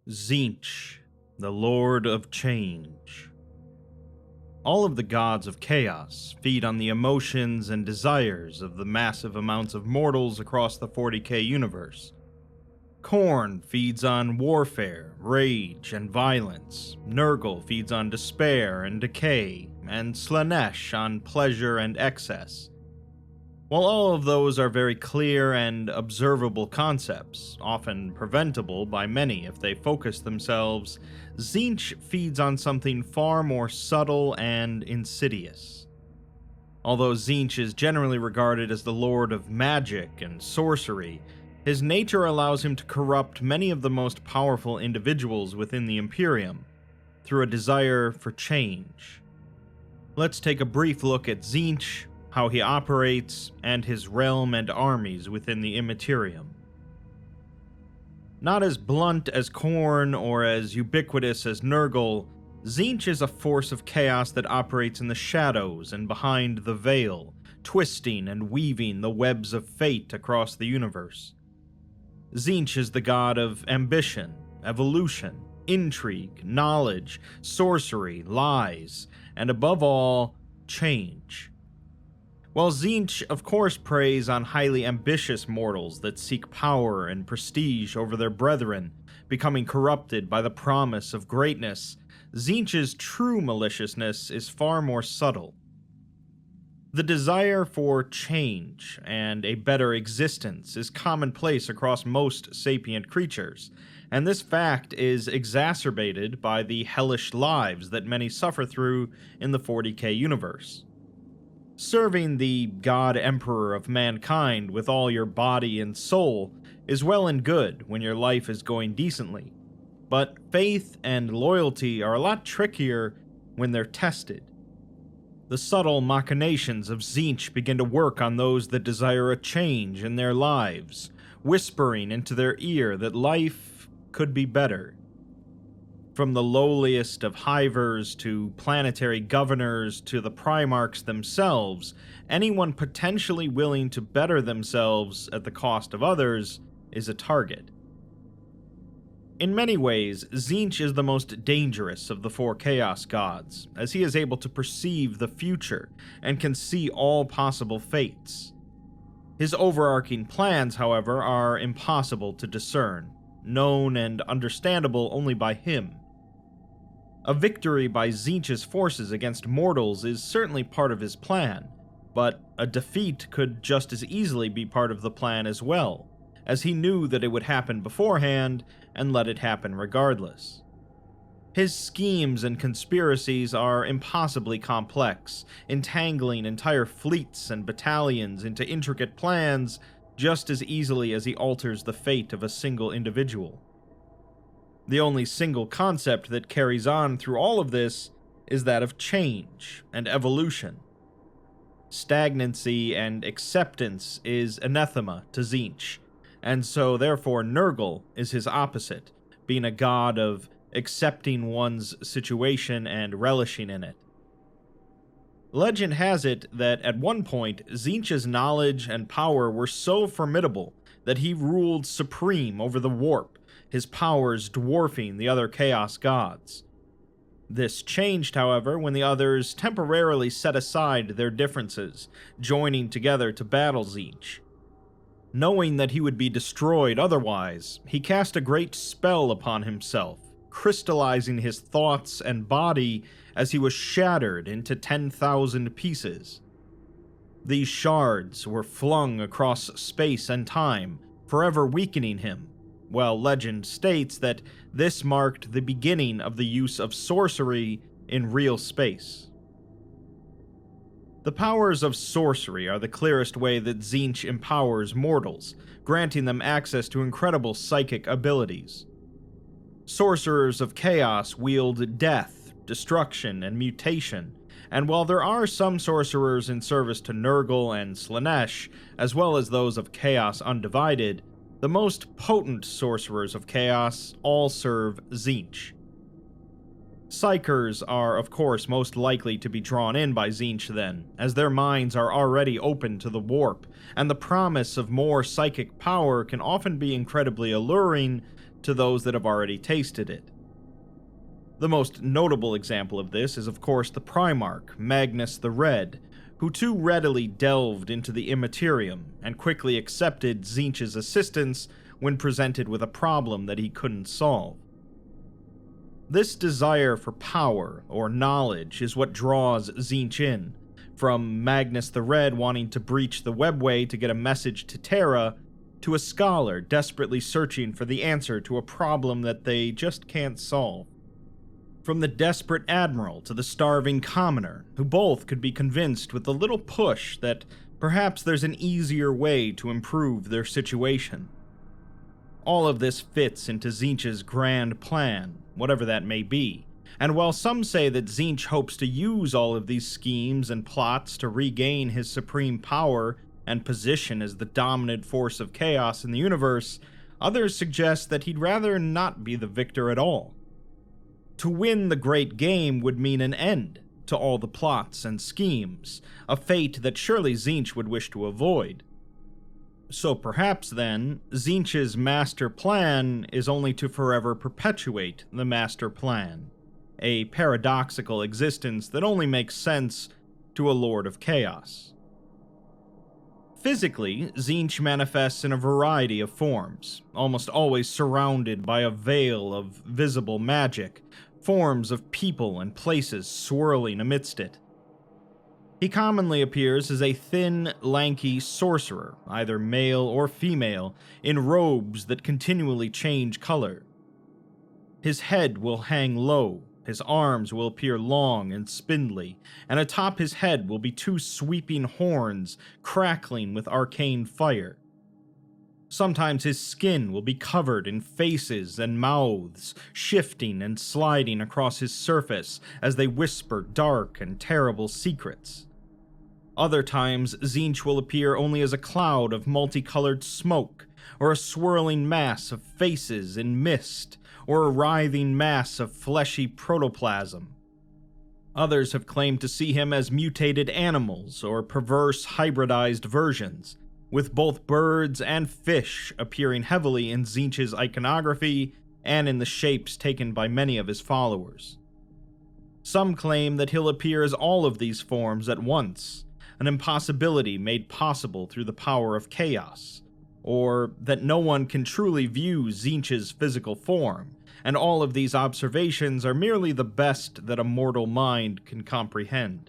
Tzeentch, the Lord of Change. All of the gods of chaos feed on the emotions and desires of the massive amounts of mortals across the 40k universe. Khorne feeds on warfare, rage, and violence. Nurgle feeds on despair and decay, and Slaanesh on pleasure and excess. While all of those are very clear and observable concepts, often preventable by many if they focus themselves, Tzeentch feeds on something far more subtle and insidious. Although Tzeentch is generally regarded as the lord of magic and sorcery, his nature allows him to corrupt many of the most powerful individuals within the Imperium, through a desire for change. Let's take a brief look at Tzeentch, how he operates, and his realm and armies within the Immaterium. Not as blunt as Khorne or as ubiquitous as Nurgle, Tzeentch is a force of chaos that operates in the shadows and behind the veil, twisting and weaving the webs of fate across the universe. Tzeentch is the god of ambition, evolution, intrigue, knowledge, sorcery, lies, and above all, change. While Tzeentch of course preys on highly ambitious mortals that seek power and prestige over their brethren, becoming corrupted by the promise of greatness, Tzeentch's true maliciousness is far more subtle. The desire for change and a better existence is commonplace across most sapient creatures, and this fact is exacerbated by the hellish lives that many suffer through in the 40k universe. Serving the God Emperor of mankind with all your body and soul is well and good when your life is going decently, but faith and loyalty are a lot trickier when they're tested. The subtle machinations of Tzeentch begin to work on those that desire a change in their lives, whispering into their ear that life could be better. From the lowliest of hivers to planetary governors to the Primarchs themselves, anyone potentially willing to better themselves at the cost of others is a target. In many ways, Tzeentch is the most dangerous of the four Chaos Gods, as he is able to perceive the future and can see all possible fates. His overarching plans, however, are impossible to discern, known and understandable only by him. A victory by Tzeentch's forces against mortals is certainly part of his plan, but a defeat could just as easily be part of the plan as well, as he knew that it would happen beforehand and let it happen regardless. His schemes and conspiracies are impossibly complex, entangling entire fleets and battalions into intricate plans just as easily as he alters the fate of a single individual. The only single concept that carries on through all of this is that of change and evolution. Stagnancy and acceptance is anathema to Tzeentch, and so therefore Nurgle is his opposite, being a god of accepting one's situation and relishing in it. Legend has it that at one point, Tzeentch's knowledge and power were so formidable that he ruled supreme over the warp, his powers dwarfing the other Chaos Gods. This changed, however, when the others temporarily set aside their differences, joining together to battle Tzeentch. Knowing that he would be destroyed otherwise, he cast a great spell upon himself, crystallizing his thoughts and body as he was shattered into 10,000 pieces. These shards were flung across space and time, forever weakening him, while legend states that this marked the beginning of the use of sorcery in real space. The powers of sorcery are the clearest way that Tzeentch empowers mortals, granting them access to incredible psychic abilities. Sorcerers of chaos wield death, destruction, and mutation, and while there are some sorcerers in service to Nurgle and Slaanesh, as well as those of Chaos Undivided, the most potent sorcerers of chaos all serve Tzeentch. Psykers are, of course, most likely to be drawn in by Tzeentch then, as their minds are already open to the warp, and the promise of more psychic power can often be incredibly alluring to those that have already tasted it. The most notable example of this is of course the Primarch, Magnus the Red, who too readily delved into the Immaterium and quickly accepted Tzeentch's assistance when presented with a problem that he couldn't solve. This desire for power or knowledge is what draws Tzeentch in, from Magnus the Red wanting to breach the webway to get a message to Terra, to a scholar desperately searching for the answer to a problem that they just can't solve. From the desperate admiral to the starving commoner, who both could be convinced with a little push that perhaps there's an easier way to improve their situation. All of this fits into Tzeentch's grand plan, whatever that may be, and while some say that Tzeentch hopes to use all of these schemes and plots to regain his supreme power and position as the dominant force of chaos in the universe, others suggest that he'd rather not be the victor at all. To win the great game would mean an end to all the plots and schemes, a fate that surely Tzeentch would wish to avoid. So perhaps then, Tzeentch's master plan is only to forever perpetuate the master plan, a paradoxical existence that only makes sense to a Lord of Chaos. Physically, Tzeentch manifests in a variety of forms, almost always surrounded by a veil of visible magic, forms of people and places swirling amidst it. He commonly appears as a thin, lanky sorcerer, either male or female, in robes that continually change color. His head will hang low, his arms will appear long and spindly, and atop his head will be two sweeping horns crackling with arcane fire. Sometimes his skin will be covered in faces and mouths, shifting and sliding across his surface as they whisper dark and terrible secrets. Other times, Tzeentch will appear only as a cloud of multicolored smoke, or a swirling mass of faces in mist, or a writhing mass of fleshy protoplasm. Others have claimed to see him as mutated animals or perverse hybridized versions, with both birds and fish appearing heavily in Tzeentch's iconography and in the shapes taken by many of his followers. Some claim that he'll appear as all of these forms at once, an impossibility made possible through the power of chaos, or that no one can truly view Tzeentch's physical form, and all of these observations are merely the best that a mortal mind can comprehend.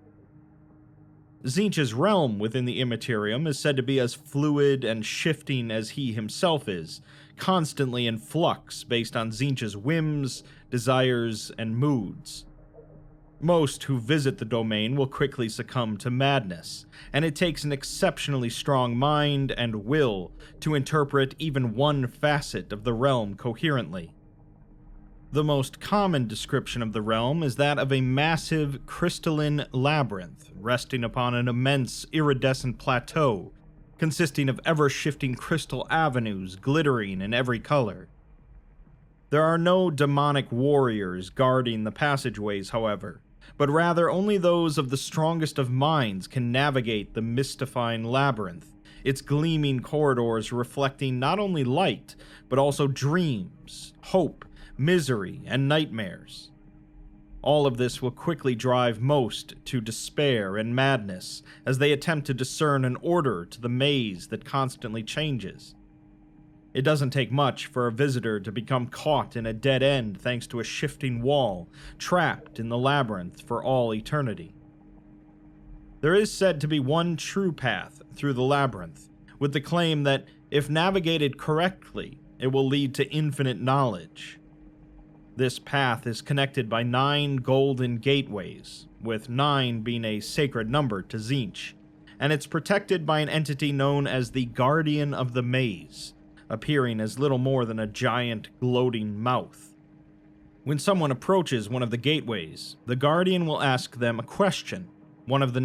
Tzeentch's realm within the Immaterium is said to be as fluid and shifting as he himself is, constantly in flux based on Tzeentch's whims, desires, and moods. Most who visit the domain will quickly succumb to madness, and it takes an exceptionally strong mind and will to interpret even one facet of the realm coherently. The most common description of the realm is that of a massive crystalline labyrinth resting upon an immense iridescent plateau, consisting of ever-shifting crystal avenues glittering in every color. There are no demonic warriors guarding the passageways, however, but rather only those of the strongest of minds can navigate the mystifying labyrinth, its gleaming corridors reflecting not only light, but also dreams, hope, misery, and nightmares. All of this will quickly drive most to despair and madness as they attempt to discern an order to the maze that constantly changes. It doesn't take much for a visitor to become caught in a dead end thanks to a shifting wall, trapped in the labyrinth for all eternity. There is said to be one true path through the labyrinth, with the claim that if navigated correctly, it will lead to infinite knowledge. This path is connected by 9 golden gateways, with 9 being a sacred number to Tzeentch, and it's protected by an entity known as the Guardian of the Maze, appearing as little more than a giant, gloating mouth. When someone approaches one of the gateways, the Guardian will ask them a question, one of the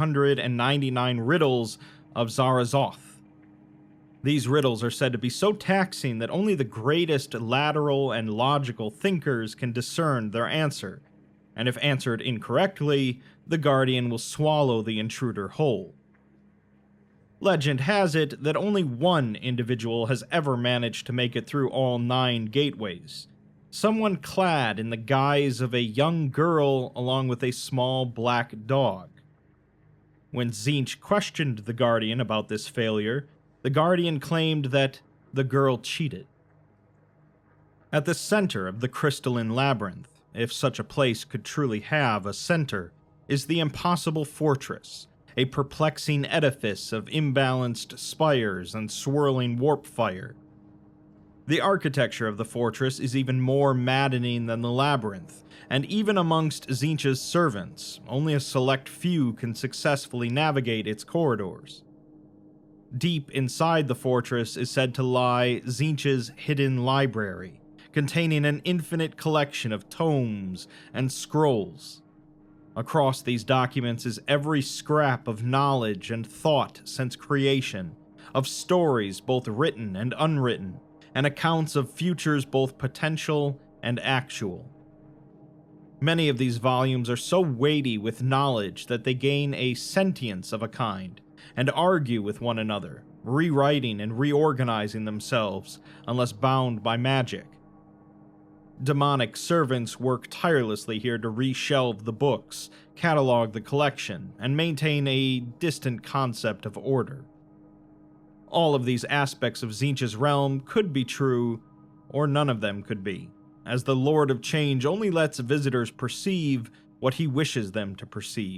999 riddles of Zarazoth. These riddles are said to be so taxing that only the greatest lateral and logical thinkers can discern their answer, and if answered incorrectly, the Guardian will swallow the intruder whole. Legend has it that only one individual has ever managed to make it through all 9 gateways. Someone clad in the guise of a young girl along with a small black dog. When Tzeentch questioned the Guardian about this failure, the Guardian claimed that the girl cheated. At the center of the crystalline labyrinth, if such a place could truly have a center, is the Impossible Fortress, a perplexing edifice of imbalanced spires and swirling warp fire. The architecture of the fortress is even more maddening than the labyrinth, and even amongst Tzeentch's servants, only a select few can successfully navigate its corridors. Deep inside the fortress is said to lie Tzeentch's hidden library, containing an infinite collection of tomes and scrolls. Across these documents is every scrap of knowledge and thought since creation, of stories both written and unwritten, and accounts of futures both potential and actual. Many of these volumes are so weighty with knowledge that they gain a sentience of a kind, and argue with one another, rewriting and reorganizing themselves unless bound by magic. Demonic servants work tirelessly here to reshelve the books, catalog the collection, and maintain a distant concept of order. All of these aspects of Tzeentch's realm could be true, or none of them could be, as the Lord of Change only lets visitors perceive what he wishes them to perceive.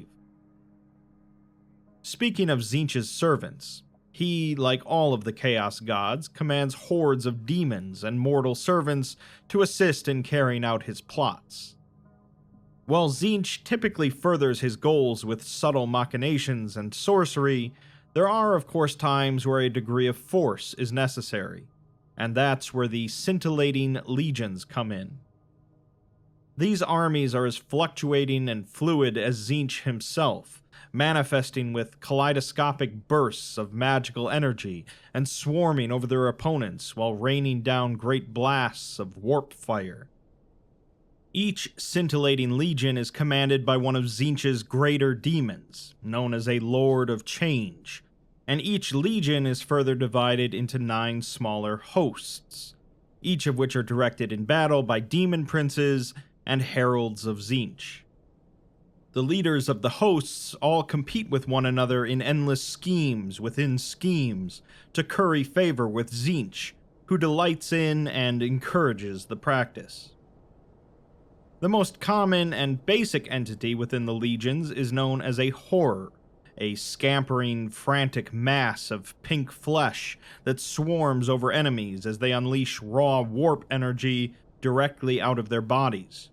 Speaking of Tzeentch's servants, he, like all of the Chaos Gods, commands hordes of demons and mortal servants to assist in carrying out his plots. While Tzeentch typically furthers his goals with subtle machinations and sorcery, there are of course times where a degree of force is necessary, and that's where the scintillating legions come in. These armies are as fluctuating and fluid as Tzeentch himself, manifesting with kaleidoscopic bursts of magical energy and swarming over their opponents while raining down great blasts of warp fire. Each scintillating legion is commanded by one of Tzeentch's greater demons, known as a Lord of Change, and each legion is further divided into 9 smaller hosts, each of which are directed in battle by demon princes and heralds of Tzeentch. The leaders of the hosts all compete with one another in endless schemes within schemes to curry favor with Tzeentch, who delights in and encourages the practice. The most common and basic entity within the legions is known as a horror, a scampering, frantic mass of pink flesh that swarms over enemies as they unleash raw warp energy directly out of their bodies.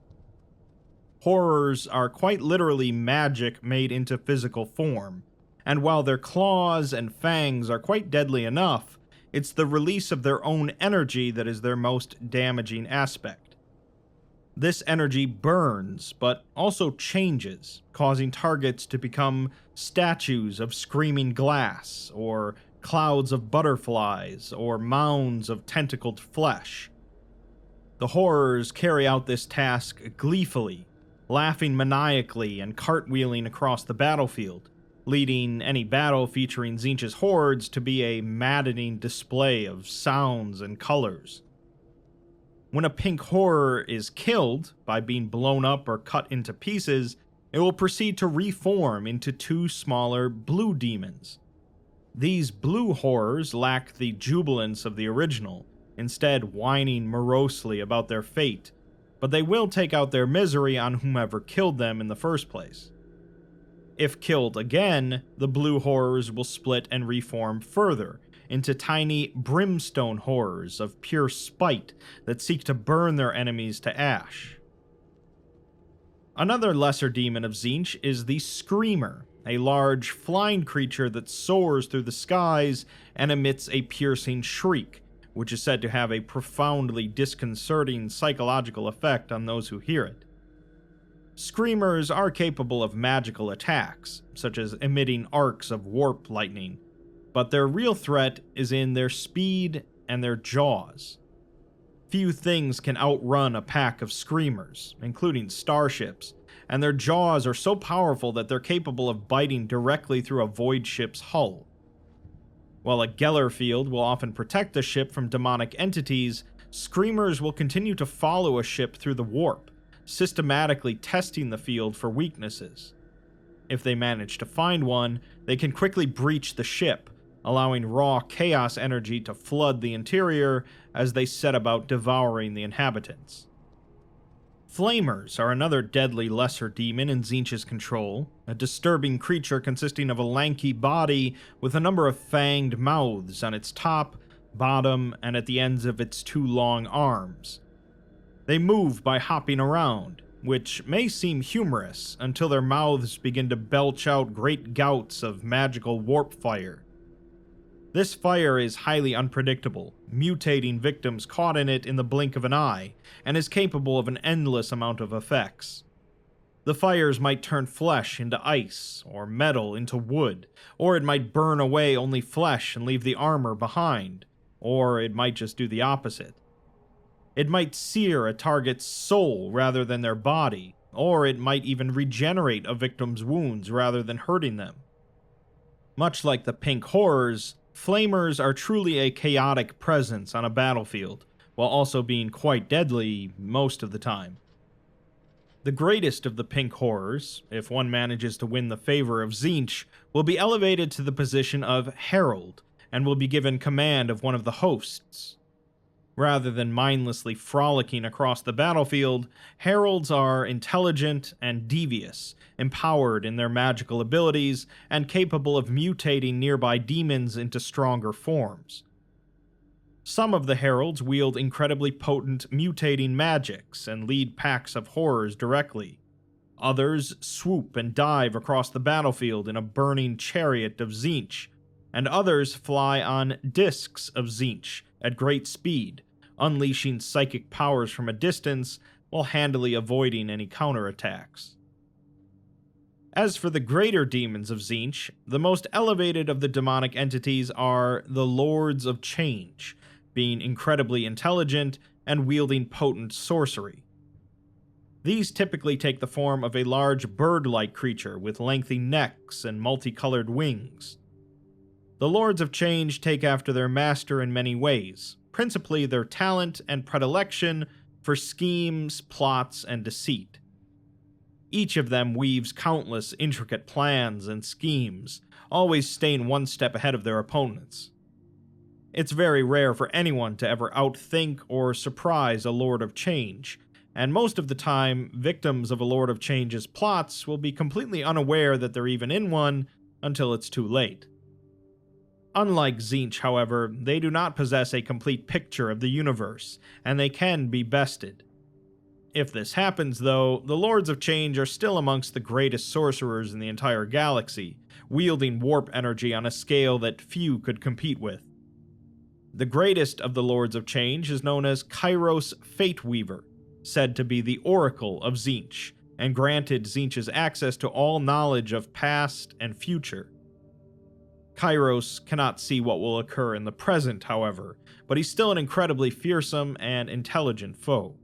Horrors are quite literally magic made into physical form, and while their claws and fangs are quite deadly enough, it's the release of their own energy that is their most damaging aspect. This energy burns, but also changes, causing targets to become statues of screaming glass, or clouds of butterflies, or mounds of tentacled flesh. The horrors carry out this task gleefully, laughing maniacally and cartwheeling across the battlefield, leading any battle featuring Tzeentch's hordes to be a maddening display of sounds and colors. When a pink horror is killed by being blown up or cut into pieces, it will proceed to reform into 2 smaller blue demons. These blue horrors lack the jubilance of the original, instead whining morosely about their fate, but they will take out their misery on whomever killed them in the first place. If killed again, the blue horrors will split and reform further into tiny brimstone horrors of pure spite that seek to burn their enemies to ash. Another lesser demon of Tzeentch is the Screamer, a large flying creature that soars through the skies and emits a piercing shriek, which is said to have a profoundly disconcerting psychological effect on those who hear it. Screamers are capable of magical attacks, such as emitting arcs of warp lightning, but their real threat is in their speed and their jaws. Few things can outrun a pack of Screamers, including starships, and their jaws are so powerful that they're capable of biting directly through a void ship's hull. While a Geller field will often protect the ship from demonic entities, Screamers will continue to follow a ship through the warp, systematically testing the field for weaknesses. If they manage to find one, they can quickly breach the ship, allowing raw chaos energy to flood the interior as they set about devouring the inhabitants. Flamers are another deadly lesser demon in Tzeentch's control, a disturbing creature consisting of a lanky body with a number of fanged mouths on its top, bottom, and at the ends of its two long arms. They move by hopping around, which may seem humorous until their mouths begin to belch out great gouts of magical warp fire. This fire is highly unpredictable, mutating victims caught in it in the blink of an eye, and is capable of an endless amount of effects. The fires might turn flesh into ice, or metal into wood, or it might burn away only flesh and leave the armor behind, or it might just do the opposite. It might sear a target's soul rather than their body, or it might even regenerate a victim's wounds rather than hurting them. Much like the pink horrors, Flamers are truly a chaotic presence on a battlefield, while also being quite deadly most of the time. The greatest of the pink horrors, if one manages to win the favor of Tzeentch, will be elevated to the position of Herald, and will be given command of one of the hosts. Rather than mindlessly frolicking across the battlefield, heralds are intelligent and devious, empowered in their magical abilities, and capable of mutating nearby demons into stronger forms. Some of the heralds wield incredibly potent mutating magics and lead packs of horrors directly. Others swoop and dive across the battlefield in a burning chariot of Tzeentch, and others fly on discs of Tzeentch at great speed, unleashing psychic powers from a distance while handily avoiding any counterattacks. As for the greater demons of Tzeentch, the most elevated of the demonic entities are the Lords of Change, being incredibly intelligent and wielding potent sorcery. These typically take the form of a large bird-like creature with lengthy necks and multicolored wings. The Lords of Change take after their master in many ways, principally their talent and predilection for schemes, plots, and deceit. Each of them weaves countless intricate plans and schemes, always staying one step ahead of their opponents. It's very rare for anyone to ever outthink or surprise a Lord of Change, and most of the time, victims of a Lord of Change's plots will be completely unaware that they're even in one until it's too late. Unlike Tzeentch, however, they do not possess a complete picture of the universe, and they can be bested. If this happens, though, the Lords of Change are still amongst the greatest sorcerers in the entire galaxy, wielding warp energy on a scale that few could compete with. The greatest of the Lords of Change is known as Kairos Fateweaver, said to be the Oracle of Tzeentch, and granted Tzeentch's access to all knowledge of past and future. Kairos cannot see what will occur in the present, however, but he's still an incredibly fearsome and intelligent foe.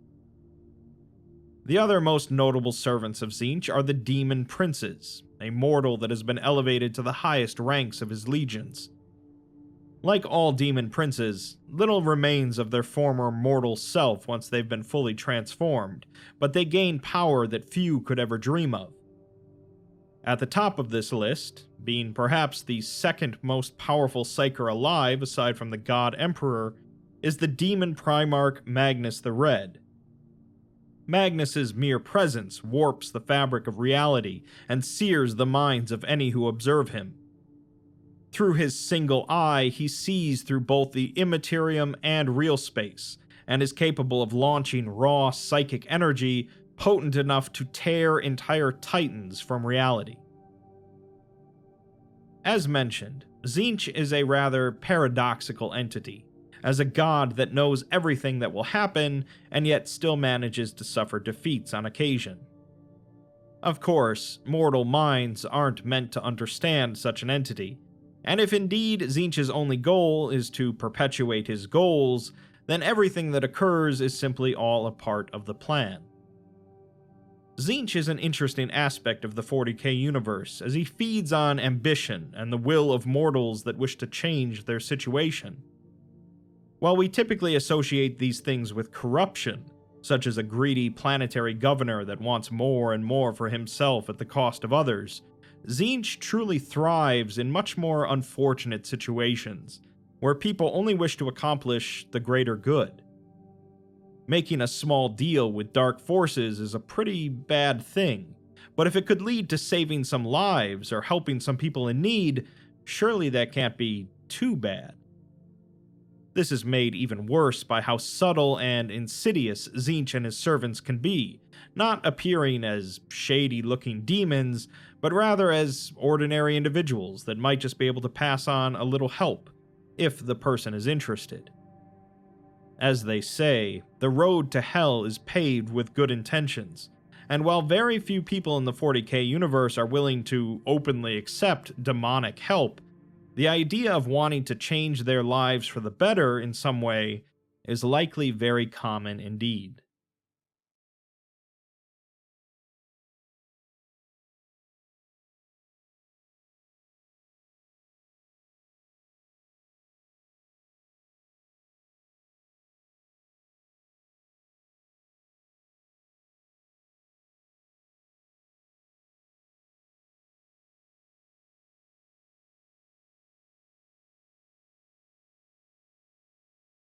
The other most notable servants of Tzeentch are the Demon Princes, a mortal that has been elevated to the highest ranks of his legions. Like all Demon Princes, little remains of their former mortal self once they've been fully transformed, but they gain power that few could ever dream of. At the top of this list, being perhaps the second most powerful Psyker alive aside from the God Emperor, is the Demon Primarch Magnus the Red. Magnus's mere presence warps the fabric of reality and sears the minds of any who observe him. Through his single eye, he sees through both the immaterium and real space, and is capable of launching raw psychic energy potent enough to tear entire titans from reality. As mentioned, Tzeentch is a rather paradoxical entity, as a god that knows everything that will happen, and yet still manages to suffer defeats on occasion. Of course, mortal minds aren't meant to understand such an entity, and if indeed Tzeentch's only goal is to perpetuate his goals, then everything that occurs is simply all a part of the plan. Tzeentch is an interesting aspect of the 40k universe, as he feeds on ambition and the will of mortals that wish to change their situation. While we typically associate these things with corruption, such as a greedy planetary governor that wants more and more for himself at the cost of others, Tzeentch truly thrives in much more unfortunate situations, where people only wish to accomplish the greater good. Making a small deal with dark forces is a pretty bad thing, but if it could lead to saving some lives or helping some people in need, surely that can't be too bad. This is made even worse by how subtle and insidious Tzeentch and his servants can be, not appearing as shady-looking demons, but rather as ordinary individuals that might just be able to pass on a little help, if the person is interested. As they say, the road to hell is paved with good intentions, and while very few people in the 40k universe are willing to openly accept demonic help, the idea of wanting to change their lives for the better in some way is likely very common indeed.